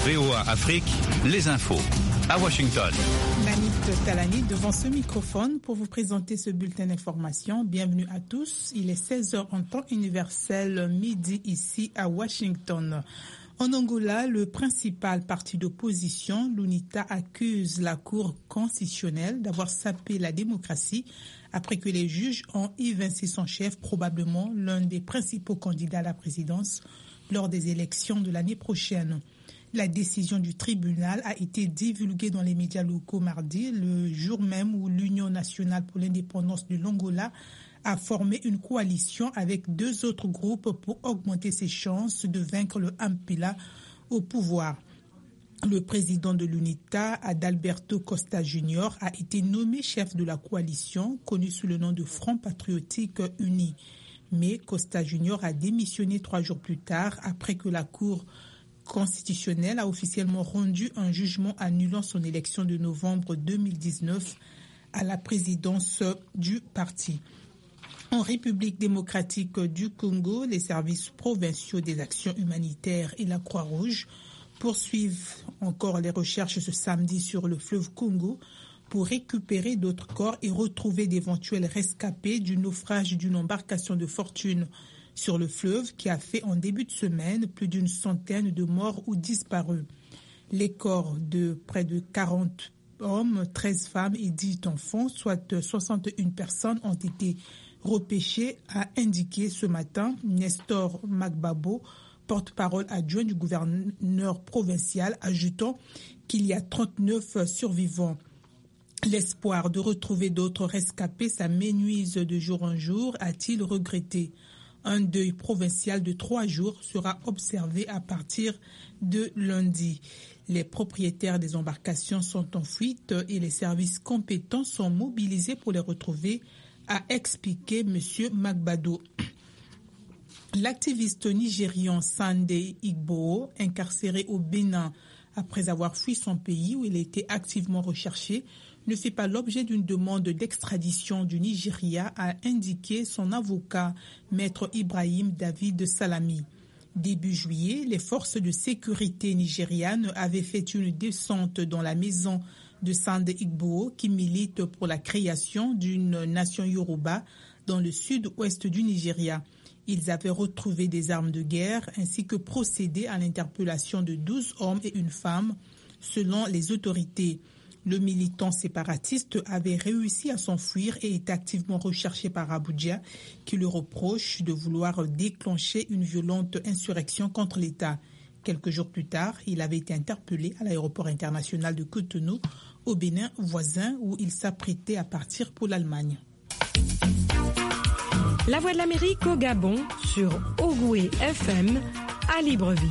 VOA Afrique, les infos. À Washington. Nanit Talani devant ce microphone pour vous présenter ce bulletin d'information. Bienvenue à tous. Il est 16h en temps universel, midi ici à Washington. En Angola, le principal parti d'opposition, l'UNITA, accuse la Cour constitutionnelle d'avoir sapé la démocratie après que les juges ont évincé son chef, probablement l'un des principaux candidats à la présidence lors des élections de l'année prochaine. La décision du tribunal a été divulguée dans les médias locaux mardi, le jour même où l'Union nationale pour l'indépendance de l'Angola a formé une coalition avec deux autres groupes pour augmenter ses chances de vaincre le MPLA au pouvoir. Le président de l'UNITA, Adalberto Costa Jr., a été nommé chef de la coalition, connue sous le nom de Front Patriotique Uni. Mais Costa Jr. a démissionné 3 jours plus tard, après que la Cour constitutionnelle a officiellement rendu un jugement annulant son élection de novembre 2019 à la présidence du parti. En République démocratique du Congo, les services provinciaux des actions humanitaires et la Croix-Rouge poursuivent encore les recherches ce samedi sur le fleuve Congo pour récupérer d'autres corps et retrouver d'éventuels rescapés du naufrage d'une embarcation de fortune sur le fleuve qui a fait en début de semaine plus d'une centaine de morts ou disparus. Les corps de près de 40 hommes, 13 femmes et 10 enfants, soit 61 personnes, ont été repêchés, a indiqué ce matin Nestor Magbabo, porte-parole adjoint du gouverneur provincial, ajoutant qu'il y a 39 survivants. L'espoir de retrouver d'autres rescapés s'amenuise de jour en jour, a-t-il regretté. Un deuil provincial de 3 jours sera observé à partir de lundi. Les propriétaires des embarcations sont en fuite et les services compétents sont mobilisés pour les retrouver, a expliqué M. Magbado. L'activiste nigérian Sunday Igboho, incarcéré au Bénin après avoir fui son pays où il était activement recherché, ne fait pas l'objet d'une demande d'extradition du Nigeria, a indiqué son avocat, Maître Ibrahim David Salami. Début juillet, les forces de sécurité nigérianes avaient fait une descente dans la maison de Sunday Igboho qui milite pour la création d'une nation Yoruba dans le sud-ouest du Nigeria. Ils avaient retrouvé des armes de guerre ainsi que procédé à l'interpellation de 12 hommes et une femme, selon les autorités. Le militant séparatiste avait réussi à s'enfuir et est activement recherché par Abuja, qui le reproche de vouloir déclencher une violente insurrection contre l'État. Quelques jours plus tard, il avait été interpellé à l'aéroport international de Cotonou, au Bénin voisin, où il s'apprêtait à partir pour l'Allemagne. La Voix de l'Amérique au Gabon sur Ogoué FM à Libreville.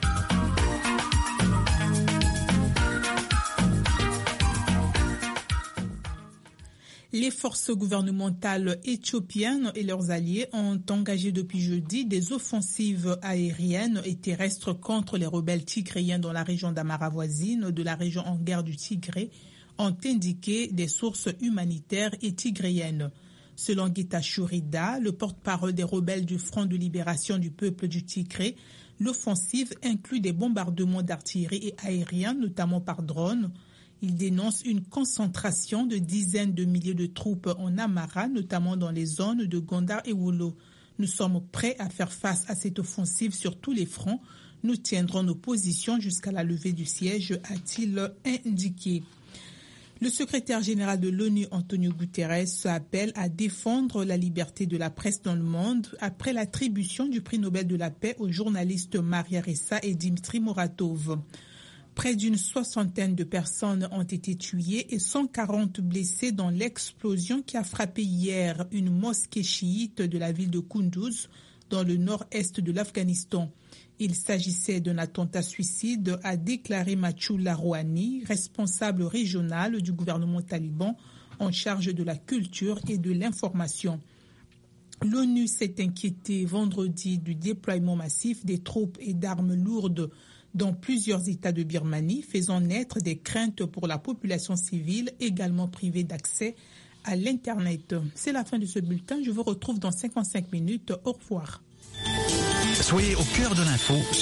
Les forces gouvernementales éthiopiennes et leurs alliés ont engagé depuis jeudi des offensives aériennes et terrestres contre les rebelles tigréens dans la région d'Amara voisine de la région en guerre du Tigré, ont indiqué des sources humanitaires et tigréennes. Selon Getachew Reda, le porte-parole des rebelles du Front de libération du peuple du Tigré, l'offensive inclut des bombardements d'artillerie et aériens, notamment par drone. Il dénonce une concentration de dizaines de milliers de troupes en Amara, notamment dans les zones de Gondar et Wolo. Nous sommes prêts à faire face à cette offensive sur tous les fronts. Nous tiendrons nos positions jusqu'à la levée du siège, a-t-il indiqué. Le secrétaire général de l'ONU, Antonio Guterres, appelle à défendre la liberté de la presse dans le monde après l'attribution du prix Nobel de la paix aux journalistes Maria Ressa et Dimitri Muratov. Près d'une 60aine de personnes ont été tuées et 140 blessées dans l'explosion qui a frappé hier une mosquée chiite de la ville de Kunduz, dans le nord-est de l'Afghanistan. Il s'agissait d'un attentat suicide, a déclaré Machoula Rouhani, responsable régional du gouvernement taliban en charge de la culture et de l'information. L'ONU s'est inquiétée vendredi du déploiement massif des troupes et d'armes lourdes dans plusieurs États de Birmanie, faisant naître des craintes pour la population civile également privée d'accès à l'Internet. C'est la fin de ce bulletin. Je vous retrouve dans 55 minutes. Au revoir. Soyez au cœur de l'info